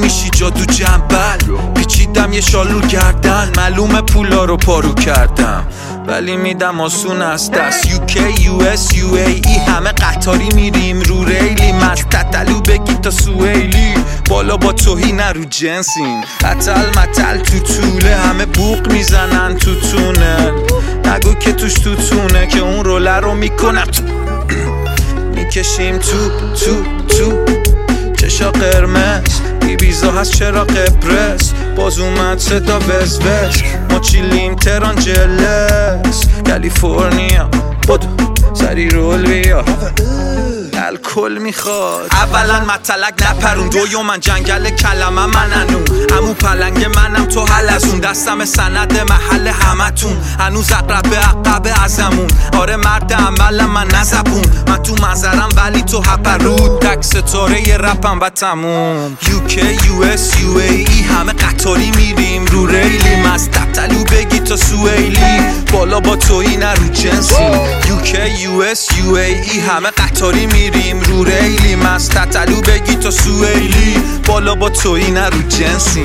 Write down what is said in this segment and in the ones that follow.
میشی جادو جنبل پیچیدم یه شالو گردن معلومه پولا رو پارو کردم ولی میدم آسون از دست UK US UAE همه قطاری میریم رو ریلی مستطلو بگی تا سویلی بالا با توهی نرو جنسین قتل متل تو طوله همه بوق میزنن تو تونل نگو که توش تو تونه که اون روله رو میکنم میکشیم تو چشا قرمز ایبیزا هست چرا قبرس باز اومد صدا وز ما چیلیم تهران جلس کالیفرنیا بدو سری رول بیا الکل میخواد اولا مطلق نپرون دویو من جنگل کلمه مننون همون پلنگ منم تو حل از اون دستم سند محل همتون هنوز اقرب عقب ازمون آره مرد عمل من نزبون من تو منظرم ولی تو هپرود تک ستاره ی رپم و تموم UK US UAE همه قطاری میریم رو ریلی مستطلو بگی تا سویلی بالا با تویی نرو جنسی UK US UAE همه قطاری میریم رو ریلی مستطلو بگی تا سویلی بالا با تویی نرو جنسی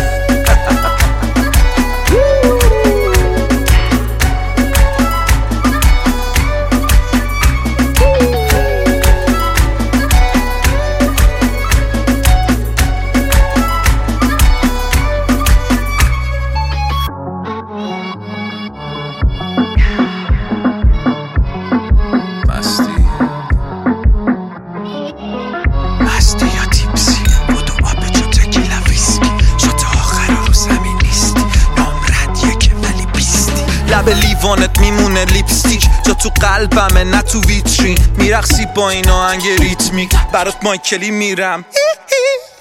لب لیوانت میمونه لیپستیک جا تو قلبمه نه تو ویترین میرقصی با این آهنگ ریتمیک برات مایکلی میرم